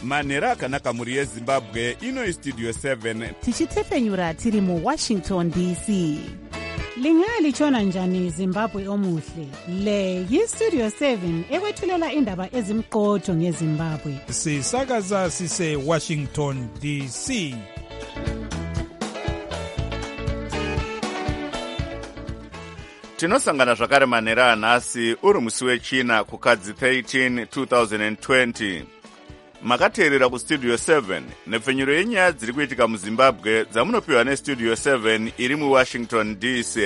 manhero akanaka mhuri yezimbabwe. Ino Studio 7 tichitefenyura tiri muWashington DC. Lingalitshona njani Zimbabwe omuhle? Le yiStudio 7 ekwethulela indaba ezimqotho ngeZimbabwe. Sisakaza sise Washington DC. tinosangana zvakare manhero anhasi uri musi wechina kukadzi 13 2020. Makateerera kuStudio 7 nepfenyuro yenyaya dziri kuitika muZimbabwe dzamunopiwa neStudio 7 iri muWashington DC.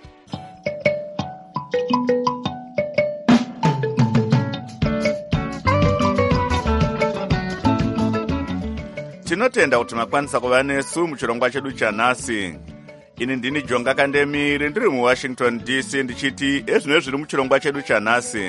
Tinotenda kuti makwanisa kuva nesu muchirongwa chedu chanhasi. Ini ndini Jonga Kandemiri ndiri muWashington DC ndichiti ezvino zviri muchirongwa chedu chanhasi.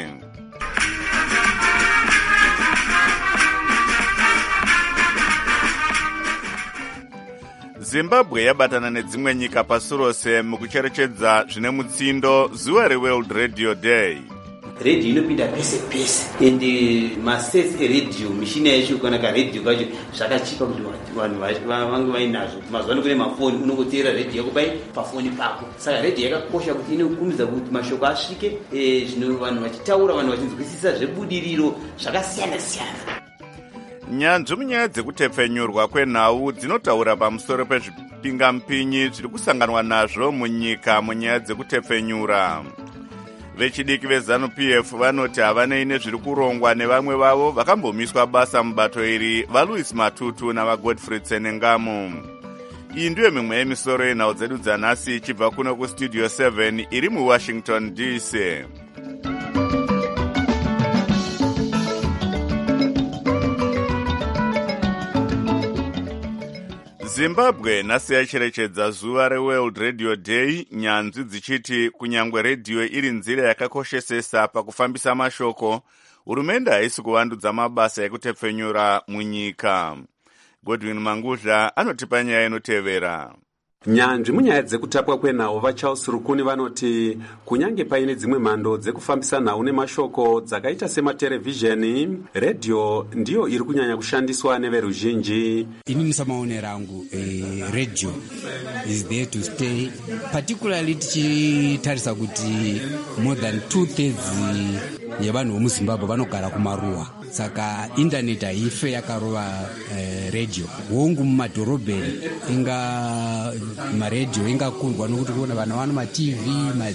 Zimbabwe yabatana nedzimwe nyika pasi rose mukucherechedza zvine mutsindo zuva reWorld Radio Day. Radio inopinda pese pese ende mastates eradio mishina yacho kana ka radio kacho zvakachipa kuti vanhu vange vainazvo. Mazuva kune mafoni unongoteera radio yako pafoni pako. Saka radio yakakosha kuti inokumidza kuti mashoko asvike zvino vanhu vachitaura vanhu vachinzwisisa zvebudiriro zvakasiyana siyana. Nyanzvi munyaya dzekutepfenyurwa kwenhau dzinotaura pamusoro pezvipingamupinyi zviri kusanganwa nazvo munyika munyaya dzekutepfenyura. Vechidiki veZANU-PF vanoti havanei nezviri kurongwa nevamwe vavo vakambomiswa basa mubato iri vaLouis Matutu navaGodfrey Tsenengamu. Iyi ndiyo mimwe yemisoro yenhau dzedu dzanhasi ichibva kuno kuStudio 7 iri muWashington DC. Zimbabwe nhasi yacherechedza zuva reWorld Radio Day, nyanzvi dzichiti kunyangwe redhiyo iri nzira yakakoshesesa pakufambisa mashoko, hurumende haisi kuvandudza mabasa ekutepfenyura munyika. Godwin Manguzha anotipa nyaya inotevera. Nyanzvi munyaya dzekutapwa kwenhau vaCharles Rukuni vanoti kunyange paine dzimwe mhando dzekufambisa nhau nemashoko dzakaita sematerevhizheni, redhiyo ndiyo iri kunyanya kushandiswa neveruzhinji. Inini samaonero angu radio is there to stay, particularly tichitarisa kuti more than 2/3 yevanhu vomuZimbabwe vanogara kumaruwa. Saka internet haife yakarova radio. Hongu mumadhorobheni inga maredhiyo ingakundwa nokuti kuona vanhu vano maTV,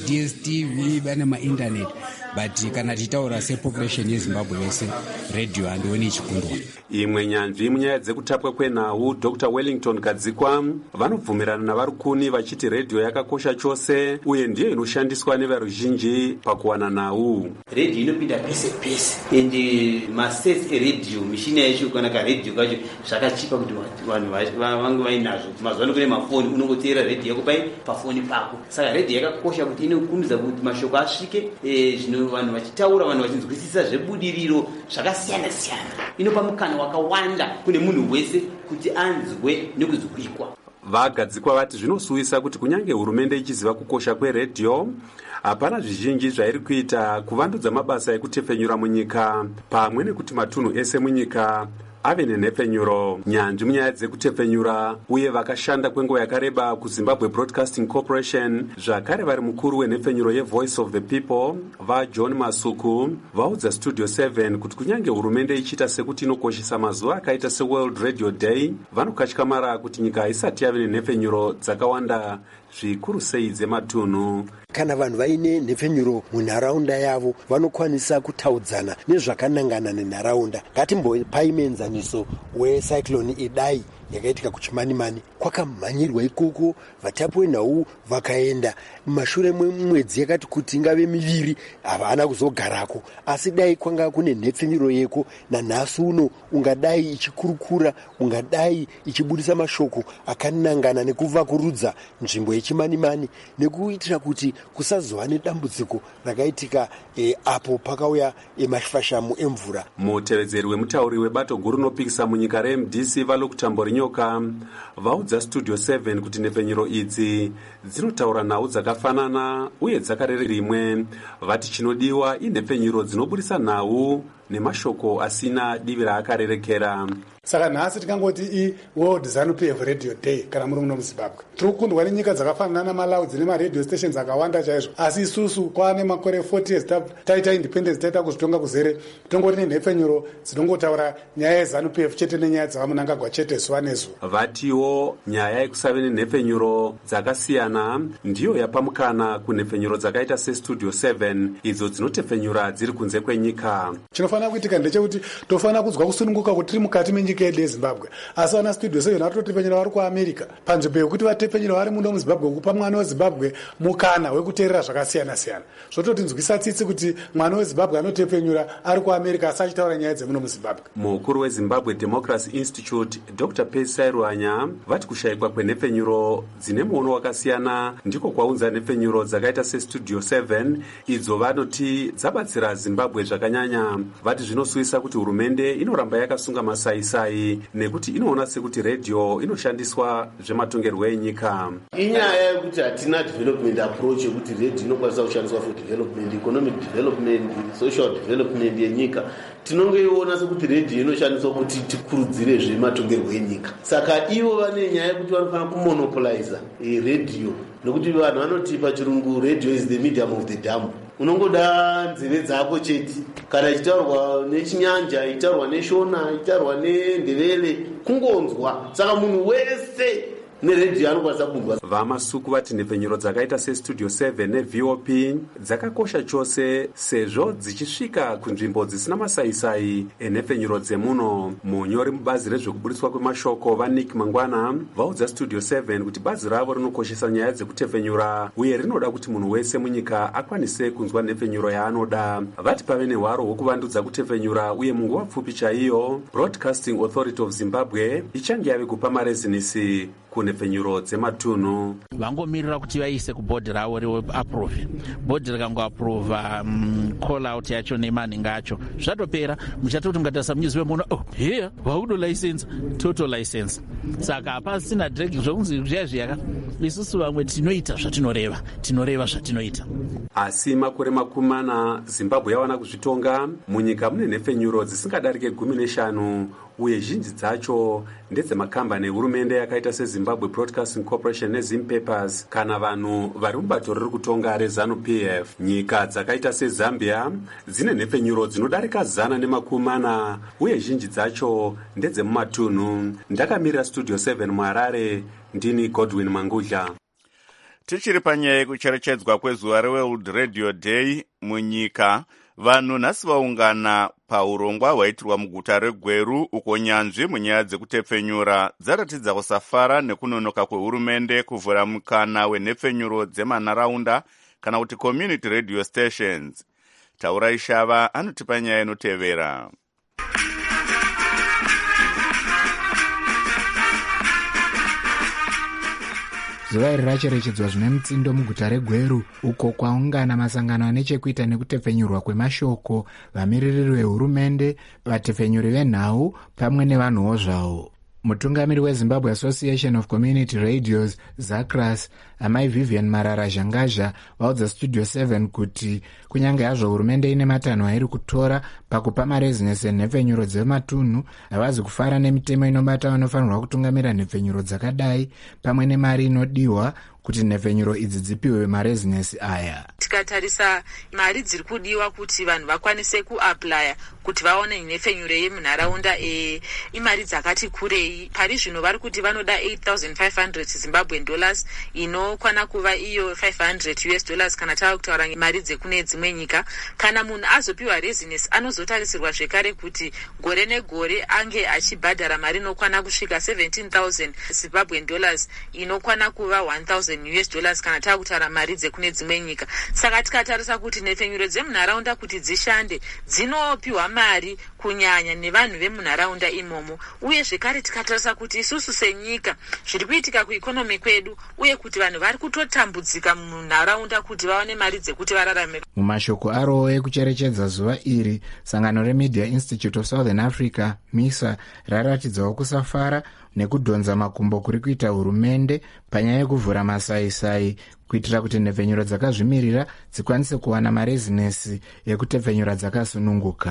maDSTV, vane mainternet. But kana tichitaura sepopulation yeZimbabwe yose, redhiyo handioni ichikundwa. Imwe nyanzvi munyaya dzekutapwa kwenhau, Dr. Wellington Kadzikwa vanobvumirana navarukuni vachiti redhiyo yakakosha chose uye ndiyo inoshandiswa neveruzhinji pakuwana nhau. Radio inopinda pese pese ende mastates eradio mishina yacho kana ka radio kacho zvakachipa kuti vanhu vange vainazvo. Mazuva kune mafoni unongoteera radio yako pafoni pako. Saka radio yakakosha kuti inokumidza kuti mashoko asvike zvino vanhu vachitaura vanhu vachinzwisisa zvebudiriro zvakasiyana siyana. Inopa mukana wakawanda kune munhu wese kuti anzwe nekuzwikwa. Vagadzikwa vati zvinosuwisa kuti kunyange hurumende ichiziva kukosha kweredhiyo, hapana zvizhinji zvairi kuita kuvandudza mabasa ekutepfenyura munyika, pamwe nekuti matunhu ese munyika ave nenhepfenyuro. Nyanzvi munyaya dzekutepfenyura uye vakashanda kwenguva yakareba kuZimbabwe Broadcasting Corporation, zvakare vari mukuru wenhepfenyuro yeVoice of the People, vaJohn Masuku vaudza Studio 7 kuti kunyange hurumende ichiita sekuti inokoshesa mazuva akaita seWorld Radio Day, vanokatyamara kuti nyika haisati yave nenhepfenyuro dzakawanda zvikuru sei dzematunhu. Kana vanhu vaine nhepfenyuro munharaunda yavo vanokwanisa kutaudzana nezvakanangana nenharaunda. Ngatimbopai muenzaniso wecyclone Idai yakaitika kuChimanimani. Kwakamhanyirwa ikoko, vatapwe nhau vakaenda. Mashure mwedzi yakati kuti ingave miviri havana kuzogarako. Asi dai kwanga kune nhepfenyuro yeko, nanhasi uno ungadai ichikurukura, ungadai ichibudisa mashoko akanangana nekuvakurudza nzvimbo yeChimanimani, nekuitira kuti kusazova nedambudziko rakaitika apo pakauya mafashamu emvura. Mutevedzeri wemutauri webato guru rinopikisa munyika reMDC vaLokutamborinyoka vaudza Studio 7 kuti nhepfenyuro idzi dzinotaura nhau dzakafanana uye dzakarere rimwe. Vati chinodiwa inhepfenyuro dzinobudisa nhau nemashoko asina divi raakarerekera. Saka nhasi tikangoti World ZANU-PF Radio Day kana muri muno muZimbabwe. Tiri kukundwa nenyika dzakafanana naMalawi dzine maradio stations akawanda chaizvo, asi isusu kwaane makore 40 years taita independence, taita kuzvitonga kuzere, tongori nenhepfenyuro dzinongotaura nyaya yeZANU-PF chete nenyaya dzavamunangagwa chete zuva nezuva. Vatiwo nyaya yekusave nenhepfenyuro dzakasiyana ndiyo yapamukana kunhepfenyuro dzakaita seStudio 7 idzo dzinotepfenyura dziri kunze kwenyika. Chinofanira kuitika ndechekuti tofanira kunzwa kusununguka kuti tiri mukati menyika yedu yeZimbabwe, asi vana Studio 7 vatotepfenyura vari kuAmerica panzvimbo yekuti vatepfenyura vari muno muZimbabwe, kupa mwana weZimbabwe mukana wekuteerera zvakasiyana siyana. Zvototinzwisa tsitsi kuti mwana weZimbabwe anotepfenyura ari kuAmerica asi achitaura nyaya dzemuno muZimbabwe. Mukuru weZimbabwe Democracy Institute Dr. Pesai Ruanya vati kushayikwa kwenhepfenyuro dzine muono wakasiyana ndiko kwaunza nhepfenyuro dzakaita seStudio 7 idzo vanoti dzabatsira Zimbabwe zvakanyanya. Vati zvinosuvisa kuti hurumende inoramba yakasunga masaisai nekuti inoona sekuti radio inoshandiswa zvematongerwo enyika. Inyaya yekuti hatina development approach yekuti radio inokwanisa kushandiswa for development, economic development, social development yenyika. Tinongeiona sekuti radio inoshandiswa kuti tikurudzire zvematongerwo enyika. Saka ivo vane nyaya yekuti vanofanira kumonopolize radio, nokuti vanhu vanoti pachirungu radio is the medium of the dumb. Unongoda nzeve dzako chete, kana ichitaurwa nechinyanja, ichitaurwa neshona, ichitaurwa nendevele, kungonzwa. Saka munhu wese neredio anokwanisa kunzwa. Vamasuku vati nhepfenyuro dzakaita seStudio 7 neVOP dzakakosha chose sezvo dzichisvika kunzvimbo dzisina masaisai enhepfenyuro dzemuno. Munyori mubazi rezvekuburitswa kwemashoko vaNick Mangwana vaudza Studio 7 kuti bazi ravo rinokoshesa nyaya dzekutepfenyura uye rinoda kuti munhu wese munyika akwanise kunzwa nhepfenyuro yaanoda. Vati pave nehwaro hwekuvandudza kutepfenyura uye munguva pfupi chaiyo Broadcasting Authority of Zimbabwe ichange yave kupa marezinesi kunhepfenyuro dzematunhu. Vangomirira kuti vaise kubhodhi ravo riapprove. Bhodhi rikangoapprova call out yacho nemanhingi acho zvatopera. Muchatoti mukatarisa munyuzipe muno here vakudo license total license. Saka hapasina drag zvokunzi zviya isusu vamwe tinoita zvatinoreva, tinoreva zvatinoita. Asi makore makumana Zimbabwe yawana kuzvitonga. Munyika mune nhepfenyuro dzisingadarike 15 uye zhinji dzacho ndedzemakambani ehurumende yakaita seZimbabwe Broadcasting Corporation neZim Papers kana vanhu vari mubato riri kutonga reZANU-PF. Nyika dzakaita seZambia dzine nhepfenyuro dzinodarika 140 uye zhinji dzacho ndedzemumatunhu. Ndakamirira Studio 7 muHarare, ndini Godwin Mangudla. Tichiri panyaya yekucherechedzwa kwezuva reWorld Radio Day munyika, vanhu nhasi vaungana paurongwa hwaitirwa muguta reGweru uko nyanzvi munyaya dzekutepfenyura dzaratidza kusafara nekunonoka kwehurumende kuvhura mukana wenhepfenyuro dzemanharaunda kana kuti community radio stations. Taurai Shava anotipa nyaya inotevera. Zuva iri racherechedzwa zvine mutsindo muguta reGweru uko kwaungana masangano ane chekuita nekutepfenyurwa kwemashoko, vamiririri vehurumende, vatepfenyuri venhau pamwe nevanhuwo zvavo. Mutungamiri weZimbabwe Association of Community Radios ZACRAS, amai Vivian Marara Zhangaja vaudza Studio 7 kuti kunyange hazvo hurumende ine matanho airi kutora pakupa marezinesi enhepfenyuro dzematunhu, havazi kufara nemitemo inobata vanofanirwa kutungamira nhepfenyuro dzakadai pamwe nemari inodiwa kuti nhepfenyuro idzi dzipiwe marezinesi aya. Tikatarisa mari dziri kudiwa kuti vanhu vakwanise kuaplya kuti vaone nhepfenyuro yemunharaunda imari dzakati kurei. Pari zvino vari kuti vanoda $8,500 Zimbabwean dollars, inokwana kuva iyo $500 kana tava kutaura mari dzekune dzimwe nyika. Kana munhu azopiwa rezinesi anozotarisirwa zvekare kuti gore negore ange achibhadhara mari inokwana kusvika $17,000 Zimbabwean dollars, inokwana kuva $1,000 kana tava kutaura mari dzekune dzimwe nyika. Saka tikatarisa kuti nhepfenyuro dzemunharaunda kuti dzishande dzinopiwa mari kunyanya nevanhu vemunharaunda imomo, uye zvekare tikatarisa kuti isusu senyika zviri kuitika kuikonomi kwedu uye kuti vanhu vari kutotambudzika munharaunda kuti vaone mari dzekuti vararame. Mumashoko arowo ekucherechedza zuva iri, sangano reMedia Institute of Southern Africa MISA raratidzawo kusafara nekudhonza makumbo kuri kuita hurumende panyaya yekuvhura masaisai kuitira kuti nhepfenyuro dzakazvimirira dzikwanise kuwana marezinesi ekutepfenyura dzakasununguka.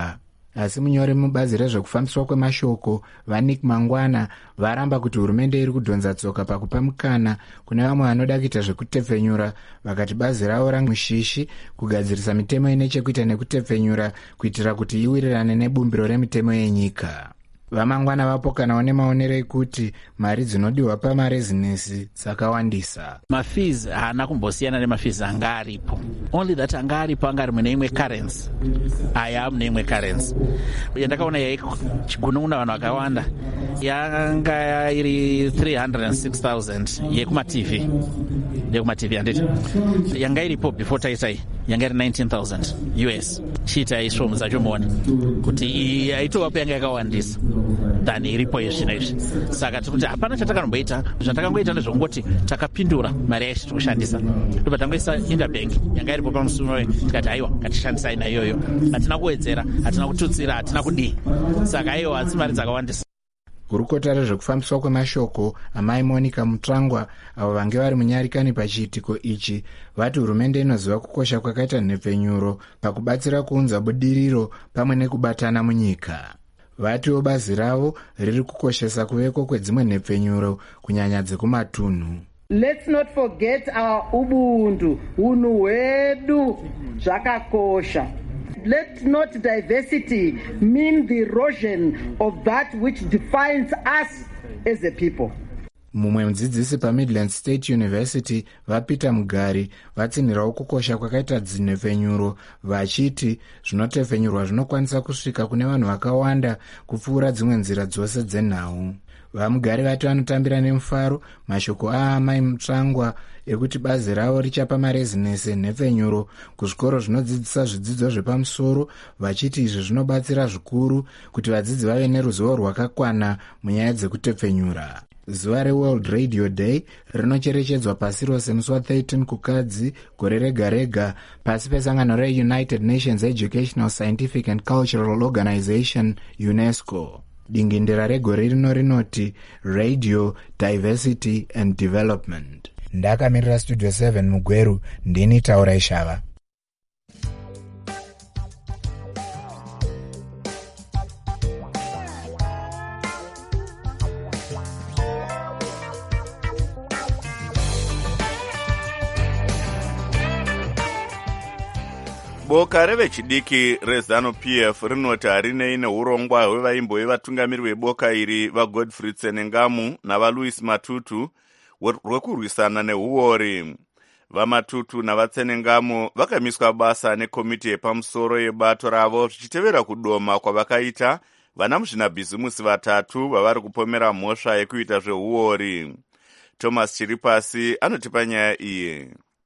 asi munyori mubazi rezvekufambiswa kwemashoko vaNick Mangwana varamba kuti hurumende iri kudhonza tsoka pakupa mukana kune vamwe vanoda kuita zvekutepfenyura, vakati bazi ravo ramushishi kugadzirisa mitemo ine chekuita nekutepfenyura kuitira kuti iwirirane nebumbiro remitemo yenyika. Vamangwana vapokanawo nemaonero ekuti mari dzinodiwa pamarezinesi dzakawandisa. Mafees haana kumbosiyana nemafees anga aripo, only that anga aripo anga ari mune imwe currency, aya mune imwe currency. Yandakaona yaichigunun'una vanhu vakawanda yanga iri 306,000 yekumatv handiti yanga iripo before taitai yanga iri 19,000 US chiita isvomu dzacho muone kuti yaitovapo yanga yakawandisa than iripo yezvino izvi. Saka tiri kuti hapana chatakamboita, zvatakangoita ndezvongoti takapindura mari yaisi tiri kushandisa. Ndobva tangoisa Interbank yanga iripo pamusuno tikati aiwa ngatishandisai naiyoyo, hatina kuwedzera, hatina kututsira, hatina kudii. Saka aiwa hatsi mari dzakawandisa. Gurukota rezvekufambiswa kwemashoko amai Monica Mutrangwa avo vange vari munyarikani pachiitiko ichi vati hurumende inoziva kukosha kwakaita nhepfenyuro pakubatsira kuunza budiriro pamwe nekubatana munyika. Vatiwo bazi ravo riri kukoshesa kuveko kwedzimwe nhepfenyuro kunyanya dzekumatunhu. Let's not forget our ubuntu, unhu hwedu zvakakosha. Let not diversity mean the erosion of that which defines us as a people. Mumwe mudzidzisi paMidland State University vaPeter Mugari vatsinhirawo kukosha kwakaita dzinhepfenyuro vachiti zvinotepfenyurwa zvinokwanisa kusvika kune vanhu vakawanda kupfuura dzimwe nzira dzose dzenhau. VaMugari vati vanotambira nemufaro mashoko aamai Mutrangwa ekuti bazi ravo richapa marezinesi enhepfenyuro kuzvikoro zvinodzidzisa zvidzidzo zvepamusoro, vachiti izvi zvinobatsira zvikuru kuti vadzidzi vave neruzivo rwakakwana munyaya dzekutepfenyura. Zuva reWorld Radio Day rinocherechedzwa pasi rose musi wa13 kukadzi gore rega rega pasi pesangano reUnited Nations Educational, Scientific and Cultural Organization UNESCO. Dingindira regore rino rinoti Radio, Diversity and Development. Ndakamirira Studio 7 muGweru, ndini Taura Ishava. Boka revechidiki reZANU-PF rinoti harinei neurongwa hwevaimbo vevatungamiri veboka iri vaGodfrey Tsenengamu navaLouis Matutu rwekurwisana nehuori. VaMatutu navaTsenengamu vakamiswa basa nekomiti yepamusoro yebato ravo zvichitevera kudoma kwavakaita vana muzvinabhizimusi vatatu vavari kupomera mhosva yekuita zvehuori. Thomas Chiripasi anotipa nyaya iyi.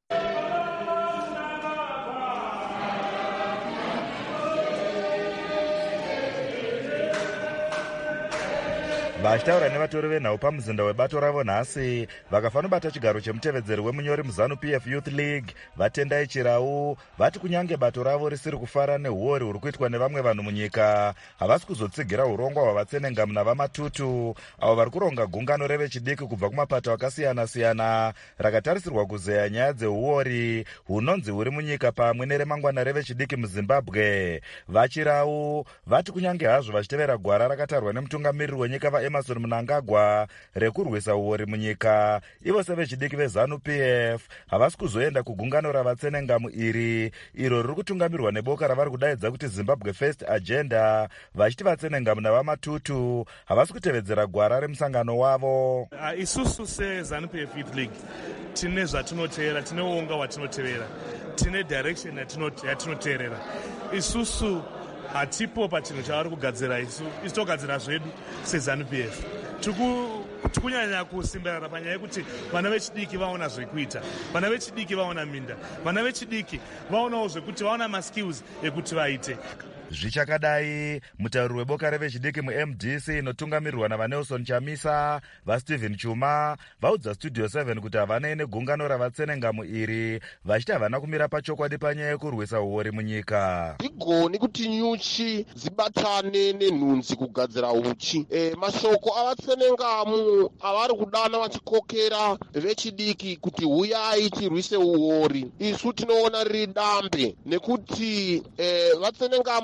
Vachitaura nevatori venhau pamuzinda webato ravo nhasi vakafanobata chigaro chemutevedzeri wemunyori muZANU-PF Youth League Vatendai Chirau vati kunyange bato ravo risiri kufara nehuori huri kuitwa nevamwe vanhu munyika havasi kuzotsigira urongwa hwaVatsenengamu navaMatutu avo vari kuronga gungano revechidiki kubva kumapato akasiyana-siyana rakatarisirwa kuzeya nyaya dzehuori hunonzi huri munyika pamwe neremangwana revechidiki muZimbabwe. VaChirau vati kunyange hazvo vachitevera gwara rakatarwa nemutungamiriri wenyika vaEmerson Mnangagwa rekurwisa huori munyika, ivo sevechidiki veZANU-PF havasi kuzoenda kugungano ravaTsenengamu iro riri kutungamirwa neboka ravari kudaidza kuti Zimbabwe First Agenda, vachiti vaTsenengamu navaMatutu havasi kutevedzera gwara remusangano wavo. Isusu seZANU-PF Youth League tine zvatinoteera, tine uonga hwatinotevera, tine direction yatinoteerera. Isusu hatipo pachinhu chavari kugadzira, isu togadzira zvedu seZANU-PF. Tikunyanya kusimbirana panyaya yekuti vana vechidiki vaona zvekuita, vana vechidiki vaona minda, vana vechidiki vaonawo zvekuti vaona maskills ekuti vaite. Zvichakadai, mutauri weboka revechidiki muMDC inotungamirirwa navaNelson Chamisa, vaStephen Chuma vaudza Studio 7 kuti havanei negungano ravaTsenengamu iri vachiti havana kumira pachokwadi panyaya yekurwisa huori munyika. Igoni kuti nyuchi dzibatane nenhunzi kugadzira uchi. Mashoko avaTsenengamu avari kudana vachikokera vechidiki kuti huyai tirwise huori. Isu tinoona riri dambe nekuti vaTsenengamu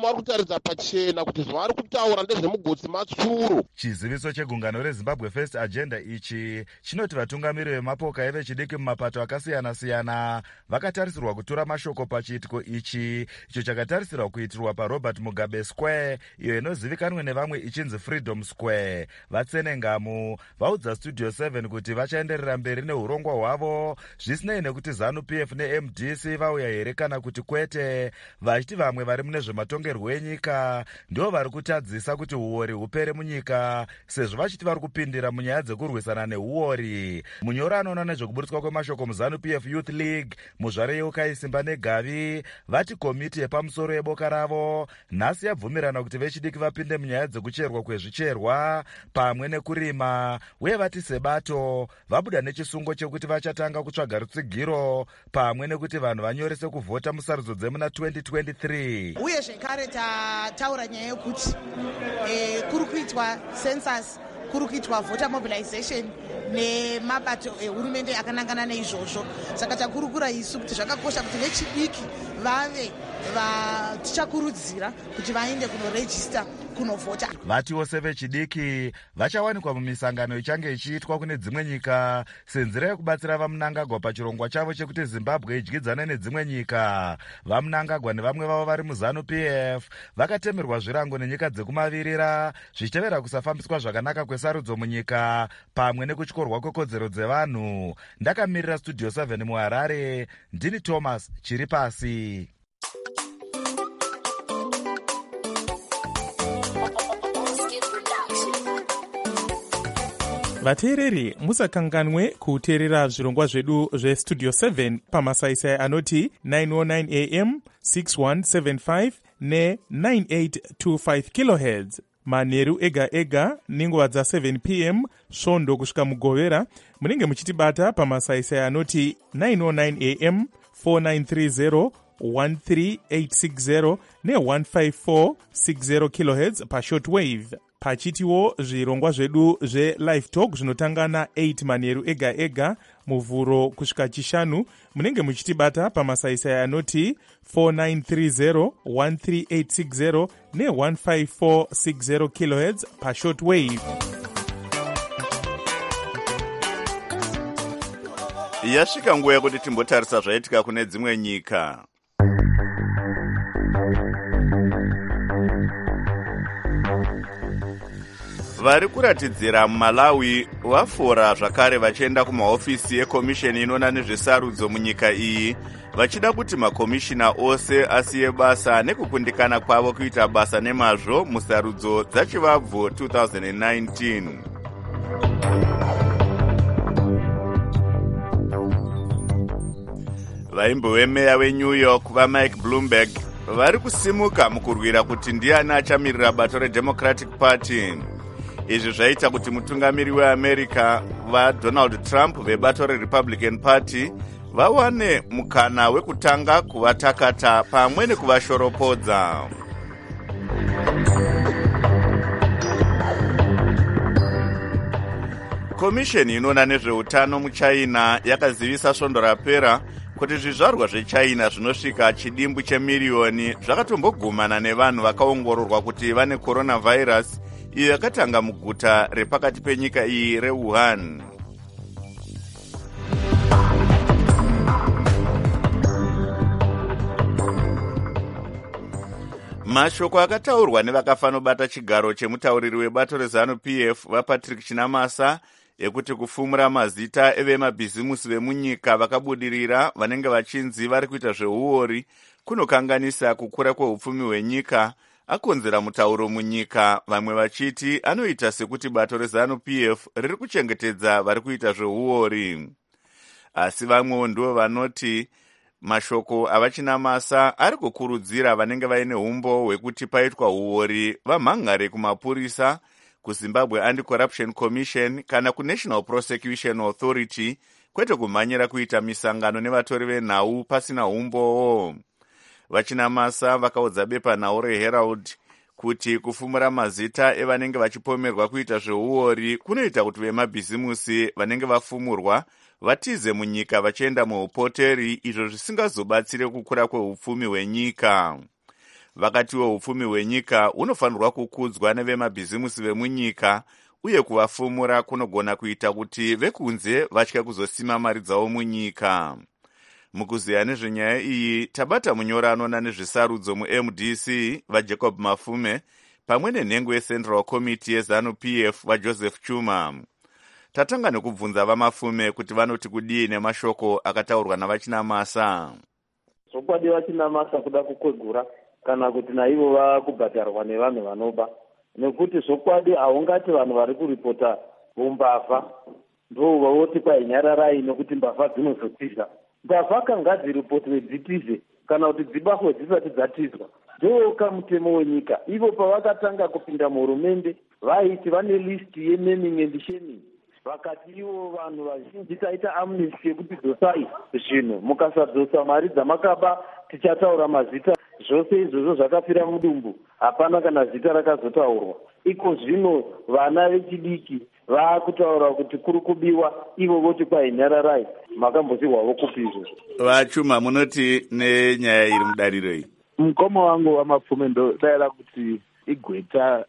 vari kutaridza pachena kuti zvavari kutaura ndezvemugotsi matsuro. Chiziviso chegungano reZimbabwe First Agenda ichi chinoti vatungamiri vemapoka evechidiki mumapato akasiyana-siyana vakatarisirwa kutura mashoko pachiitiko ichi, icho chakatarisirwa kuitirwa paRobert Mugabe Square, iyo inozivikanwa nevamwe ichinzi Freedom Square. Vatsenengamu vaudza Studio 7 kuti vachaenderera mberi neurongwa hwavo zvisinei nekuti ZANU-PF neMDC vauya here kana kuti kwete, vachiti vamwe vari mune zvematongerwo enyika ndivo vari kutadzisa kuti uori hupere munyika, sezvo vachiti vari kupindira munyaya dzekurwisana neuori. Munyori anoona nezvekuburitswa kwemashoko muZANU-PF Youth League, muzvare yeukaisimba negavi, vati komiti yepamusoro yeboka ravo nhasi yabvumirana kuti vechidiki vapinde munyaya dzekucherwa kwezvicherwa pamwe nekurima, uye vati sebato vabuda nechisungo chekuti vachatanga kutsvaga rutsigiro pamwe nekuti vanhu vanyorese kuvhota musarudzo dzemuna 2023. Uye zvekare tataura nyaya yekuti kuri kuitwa census, kuri kuitwa voter mobilization nemabato ehurumende akanangana neizvozvo. Saka takurukura isu kuti zvakakosha kuti vechidiki vave tichakurudzira kuti vaende kunorejista kunovhota. Vatiwo sevechidiki vachawanikwa mumisangano ichange ichiitwa kune dzimwe nyika senzira yekubatsira vamunangagwa pachirongwa chavo chekuti Zimbabwe idyidzane nedzimwe nyika. Vamunangagwa nevamwe vavo vari muZANU-PF vakatemerwa zvirango nenyika dzekumavirira zvichitevera kusafambiswa zvakanaka kwesarudzo munyika pamwe nekutyorwa kwekodzero dzevanhu. Ndakamirira Studio 7 muHarare, ndini Thomas Chiripasi. vateereri musakanganwe kuteerera zvirongwa zvedu zvestudio 7 pamasaisai anoti 909 am 6175 ne9825 kHz manheru ega ega nenguva dza7 pm svondo kusvika mugovera. munenge muchitibata pamasaisai anoti 909 am 4930 13860 ne15460 kHz pashortwave. pachitiwo zvirongwa zvedu zvelive talk zvinotanga na8 manheru ega ega muvhuro kusvika chishanu. munenge muchitibata pamasaisai anoti 4930 13860 ne15460 kHz pashortwave. Yasvika nguva yekuti timbotarisa zvaitika kune dzimwe nyika. Vari kuratidzira muMalawi vafora zvakare vachienda kumahofisi ekomisheni inoona nezvesarudzo munyika iyi, vachida kuti makomishina ose asiye basa nekukundikana kwavo kuita basa nemazvo musarudzo dzachivabvu 2019. Vaimbo vemeya weNew York vaMike Bloomberg vari kusimuka mukurwira kuti ndiani achamirira bato reDemocratic Party. Izvi zvaita kuti mutungamiri weAmerica vaDonald Trump vebato reRepublican Party vawane mukana wekutanga kuvatakata pamwe nekuvashoropodza. Komisheni inoona nezveutano muChina yakazivisa svondo rapera kuti zvizvarwa zveChina zvinosvika chidimbu chemiriyoni zvakatombogumana nevanhu vakaongororwa kuti vane coronavirus, iyo yakatanga muguta repakati penyika iyi reWuhan. Mashoko akataurwa nevakafanobata chigaro chemutauriri webato reZANU-PF vaPatrick Chinamasa ekuti kufumura mazita evemabhizimusi vemunyika vakabudirira vanenge vachinzi vari kuita zveuori kunokanganisa kukura kweupfumi hwenyika, akonzera mutauro munyika, vamwe vachiti anoita sekuti bato reZANU-PF riri kuchengetedza vari kuita zveuori. Asi vamwewo ndivo vanoti mashoko avachinamasa ari kukurudzira vanenge vaine umbo hwekuti paitwa uori vamhangare kumapurisa, kuZimbabwe Anti-Corruption Commission kana kuNational Prosecution Authority, kwete kumhanyira kuita misangano nevatori venhau pasina umbowo. Vachinamasa vakaudza bepanhau reHerald kuti kufumura mazita evanenge vachipomerwa kuita zveuori kunoita kuti vemabhizimusi vanenge vafumurwa vatize munyika vachienda muupoteri, izvo zvisingazobatsire kukura kweupfumi hwenyika. vakatiwo upfumi hwenyika hunofanirwa kukudzwa nevemabhizimusi vemunyika uye kuvafumura kunogona kuita kuti vekunze vatya kuzosima mari dzavo munyika. Mukuziya nezvenyaya iyi tabata munyori anoona nezvesarudzo muMDC vaJacob Mafume pamwe nenhengo yeCentral Committee yeZANU-PF vaJoseph Chuma. Tatanga nekubvunza vaMafume kuti vanoti kudii nemashoko akataurwa navachinamasa. Zokwadi vachinamasa kuda kukwegura kana kuti naivo vakubhadharwa nevanhu vanoba, nekuti zokwadi haungati vanhu vari kuripota vombavha ndo vavoti kwainyararai nekuti mbavha dzinozotiza. Mbavha kanga dziripotwe dzitize kana kuti dzibahwe dzisati dzatizwa ndo kamutemo wenyika. Ivo pavakatanga kupinda muhurumende vaiti vane listi yenaming and shaming, vakati ivo vanhu vazhinji taita amnesty yekuti dzosai zvinhu, mukasadzosa mari dzamakaba tichataura mazita. Zvose izvozvo zvakafira mudumbu, hapana kana zita rakazotaurwa. Iko zvino vana vechidiki vaakutaura kuti kuri kubiwa, ivo voti kwainyararai. Makambozirwawo kupi izvozvo? Vachuma, munoti nenyaya iri mudariro iyi? Mukoma wangu waMafume ndodaira kuti igweta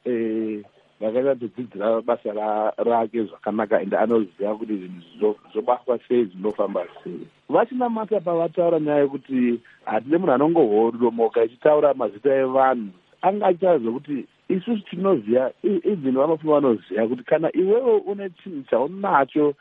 vakatatodzidzira basa rake zvakanaka ende anoziva kuti zvinhu zvobatwa sei, zvinofamba sei. Vachinamasa pavataura nyaya yekuti hatine munhu anongohoromoka ichitaura mazita evanhu, anga achitaradzwa kuti isusu tinoziva, even vaMafume vanoziva kuti kana iwewo une chinhu chaunacho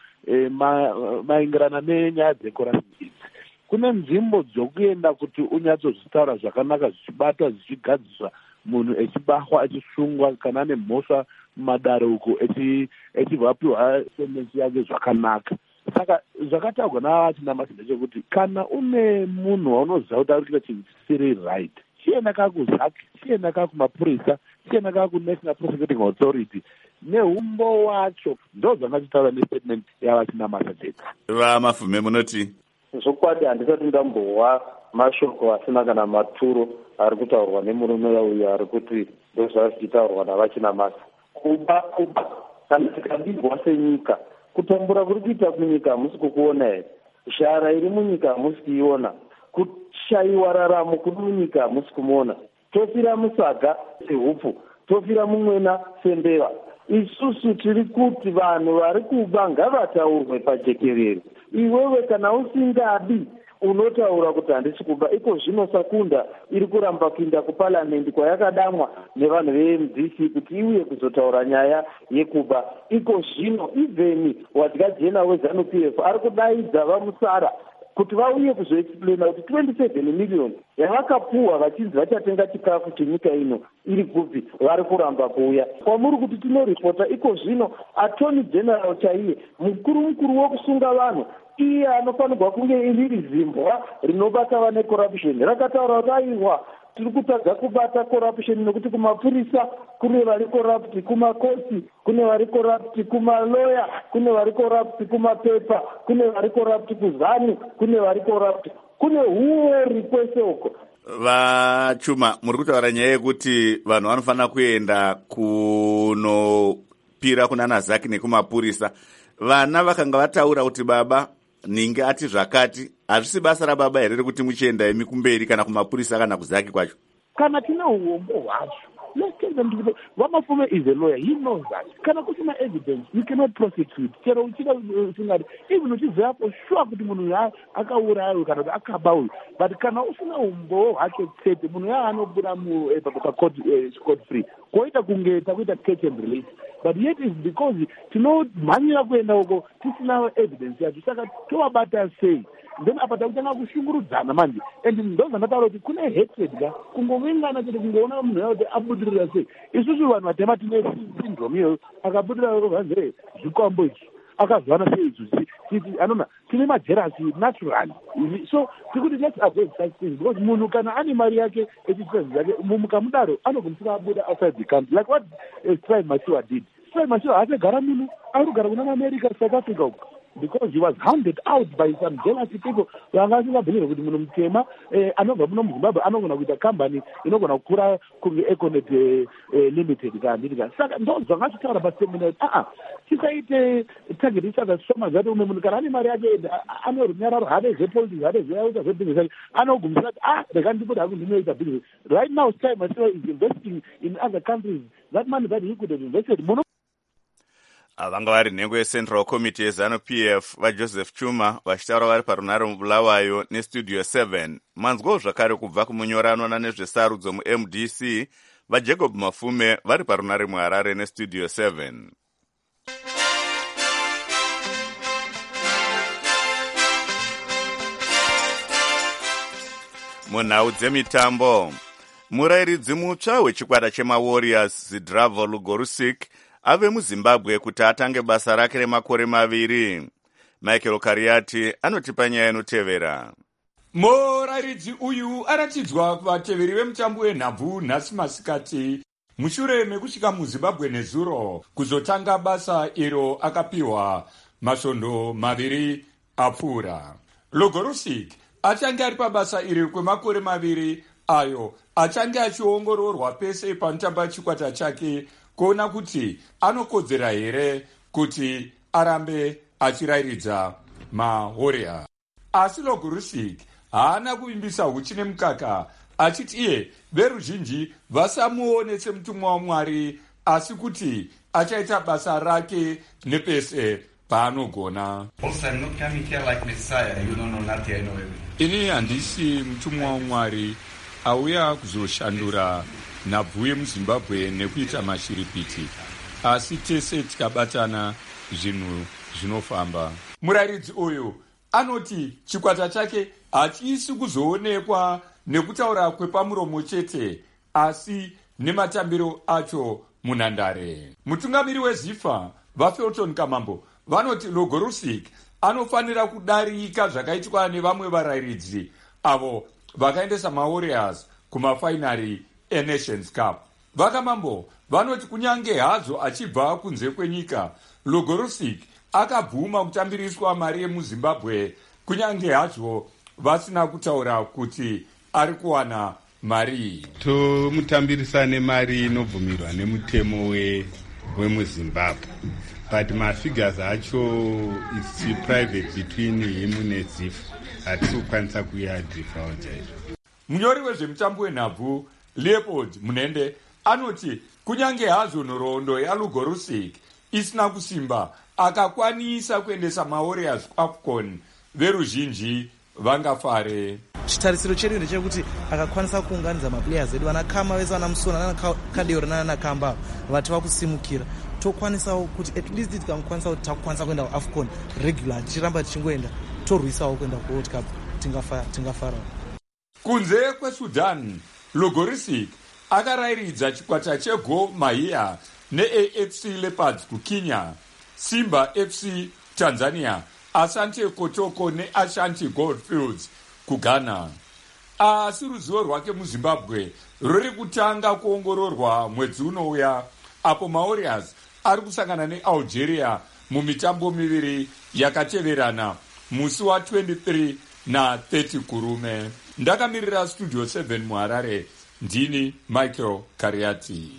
maingirana nenyaya dzekorasi idzi, kune nzvimbo dzokuenda kuti unyatsozvitaura zvakanaka, zvichibatwa, zvichigadziswa, munhu echibahwa, echisungwa, kana ane mhosva mumadare uko echibvapiwa sentensi yake zvakanaka. Saka zvakataurwa navachinamasa ndechekuti kana une munhu waunoziva kuti ari kuita chinhu chisiri right, chienda kakuzaki, chienda kakumapurisa, chienda kakuNational Prosecuting Authority neumbo wacho. Ndo zvangachitaura nestatement yavachinamasa chete. VaMafume munoti? Zvokwadi handisati ndambohwa mashoko asina kana maturo ari kutaurwa nemurume uyu ari kuti ndozvari zvichitaurwa navachinamasa. Kuba kana tikabirwa senyika, kutambura kuri kuita kunyika hamusi kukuona here? Shara iri munyika hamusi kuiona? Kushayiwa raramo kuri munyika hamusi kumuona? Tofira musaga sehupfu, tofira mumwena sembeva. Isusu tiri kuti vanhu vari kuba ngavataurwe pajekerere. Iwewe kana usingadi unotaura kuti handisi kuba, iko zvino Sakunda iri kuramba kuinda kuparliament kwayakadamwa nevanhu veMDC kuti iuye kuzotaura nyaya yekuba. Iko zvino even wadya weZANU-PF ari kudaidza vamusara kuti vauye kuzoexplaina kuti 27 million yavakapuwa vachinzi vachatenga chikafu chenyika ino iri kupi, vari kuramba kuuya. Kwamuri kuti tinoripota iko zvino Attorney General chaiye, mukuru wokusunga vanhu, iye anofanirwa kunge riri zimbwa rinobata vane corruption, rakataura kuti aiwa tiri kutadza kubata corruption nekuti kumapurisa kune vari corrupt, kumakosi kune vari corrupt, kumaloya kune vari corrupt, kumapepa kune vari corrupt, kuZANU kune vari corrupt, kune huori kwese uko. VaChuma, muri kutaura nyaya yekuti vanhu vanofanira kuenda kunopira kunana Zaki nekumapurisa. Vana vakanga vataura kuti baba ninge ati zvakati, hazvisi basa rababa here rekuti muchienda imi kumberi kana kumapurisa kana kuZaki kwacho? Kana tina uombo hwacho, let's tell them to VaMafume is a lawyer, he knows that. Kana kusina evidence, you cannot prosecute. Chero uchida usingari, even uchiziva for sure kuti munhu akauraya kana kuti akaba uyu. But kana usina uombo hwacho chete, munhu anobuda court free. Koita kunge takuita catch and release. But yet it's because tinomhanyira kuenda uko tisina evidence yacho, saka tovabata sei. Then apata kutanga kushungurudzana manje, and ndo zvandataura kuti kune hatred ka kungovengana chete, kungoona munhu yauti abudirira sei. Isusu vanhu vatema tine syndrome iyo, akabudirira vanze zvikwambo izvi akazwana sei izvi anona tine majerasi naturally. So tikuti let's avoid such things, because munhu kana ane mari yake echitrenzi yake mukamudaro anogumisira abuda outside the country, like what Strive Masiwa did. Strive Masiwa haasagara muno, ari kugara kuna America, South Africa uko. because he was hounded out by some jealousy people vangasingabhuyirwe kuti munhu mutema anobva muno muzimbabwe anogona kuita kambani inogona kukura kunge Econet limited kanditi ka saka ndo zvangachitaura pasemina kuti tisaite target each other so much zati umwe munhu kana ane mari yake ane runyararo hade zvepolitics hade zveauta zvebusiness yake anogumisa kuti rega ndipoti haku ndinoita business right now time Masiro is investing in other countries that money that he could have invested vanga vari nhengo yeCentral Committee yeZANU-PF vaJoseph Chuma vachitaura vari parunare mubulawayo nestudio 7. Manzwawo zvakare kubva kumunyoranwa nezvesarudzo muMDC vaJacob Mafume vari parunare muHarare nestudio 7. Munhau dzemitambo, murayiridzi mutsva wechikwata chemaWarriors Zdravo Lugorusik ave muZimbabwe kuti atange basa rake remakore 2. Michael Kariati anotipa nyaya inotevera. Murayiridzi uyu aratidzwa kuvateveri vemutambo wenhabvu nhasi masikati mushure mekusvika muZimbabwe nezuro kuzotanga basa iro akapiwa masvondo 2 apfuura. Lugorusik achange ari pabasa iri kwemakore 2 ayo achange achiongororwa pese panotamba chikwata chake kuona kuti anokodzera here kuti arambe achirayiridza maWarriors. Asi Lugorusik haana kuvimbisa huchi nemukaka achiti iye veruzhinji vasamuone semutumwa waMwari asi kuti achaita basa rake nepese paanogona. Ini handisi mutumwa waMwari auya kuzoshandura nhabvu yemuZimbabwe nekuita mashiripiti, asi tese tikabatana zvinhu zvinofamba. Murayiridzi uyu anoti chikwata chake hachiisi kuzoonekwa nekutaura kwepamuromo chete asi nematambiro acho munhandare. Mutungamiri weZIFA vaFelton Kamambo vanoti Lugorusik anofanira kudarika zvakaitwa nevamwe varayiridzi avo vakaendesa maWarriors kumafainari eNations Cup. Vakamambo vanoti kunyange hazo achibva kunze kwenyika, Lugorusik akabvuma kutambiriswa mari yemuZimbabwe kunyange hazvo vasina kutaura kuti ari kuwana mari. Tomutambirisa nemari inobvumirwa nemutemo wemuZimbabwe. But mafigures acho is private between him neZIFA. Hatisi kukwanisa kuyadhifa chaizvo. Munyori wezvemutambo wenhabvu Leopold Munende anoti kunyange hazvo nhoroondo yaLugorusik isina kusimba akakwanisa kuendesa maWarriors kuAFCON, veruzhinji vangafare. Chitarisiro chedu ndechekuti akakwanisa kuunganidza maplayers edu vana Kama vese vana Musona nana Kadeori nana Kamba vati vakusimukira tokwanisawo kuti at least tikamukwanisa kuti takukwanisa kuenda kuAFCON regular tichiramba tichingoenda torwisawo kuenda kuWorld Cup tingafara. Kunze kweSudan, Lugorusik akarayiridza chikwata cheGor Mahia neAFC Leopards kuKenya, Simba FC Tanzania, Asante Kotoko neAshanti Goldfields kuGhana. Asi ruzivo rwake muZimbabwe ruri kutanga kuongororwa mwedzi unouya apo maWarriors ari kusangana neAlgeria mumitambo 2 yakateverana musi wa23 na30 kurume. Ndakamirira studio 7 muHarare, ndini Michael Kariati.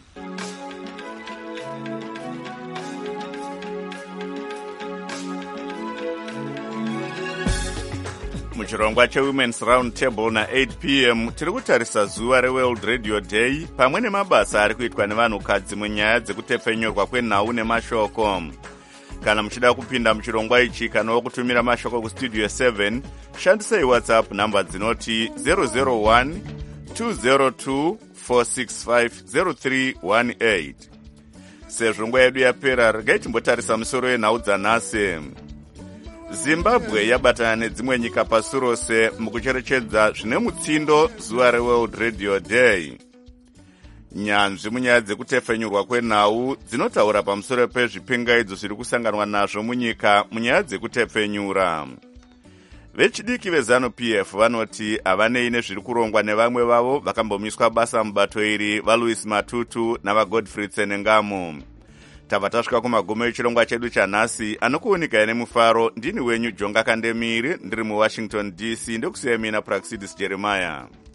Muchirongwa cheWomen's Round Table na 8 p.m. tiri kutarisa zuva reWorld Radio Day pamwe nemabasa ari kuitwa nevanhukadzi munyaya dzekutepfenyorwa kwenhau nemashoko. Kana muchida kupinda muchirongwa ichi kana kutumira mashoko kustudio 7, shandisai WhatsApp namba dzinoti 001 202 465 0318. Sezvo nguva yedu yapera, regai timbotarisa musoro wenhau dzanhasi. Zimbabwe yabatana nedzimwe nyika pasi rose mukucherechedza zvine mutsindo zuva reWorld Radio Day. Nyanzvi munyaya dzekutepfenyurwa kwenhau dzinotaura pamusoro pezvipingaidzo zviri kusanganwa nazvo munyika munyaya dzekutepfenyura. Vechidiki veZANU-PF vanoti havanei nezviri kurongwa nevamwe vavo vakambomiswa basa mubato iri vaLouis Matutu navaGodfrey Tsenengamo. tabva tasvika kumagumo echirongwa chedu chanhasi. Anokuunika nemufaro ndini wenyu Jonga Kandemiri, ndiri muWashington DC. Ndokusiyai mina Praxidis Jeremiah.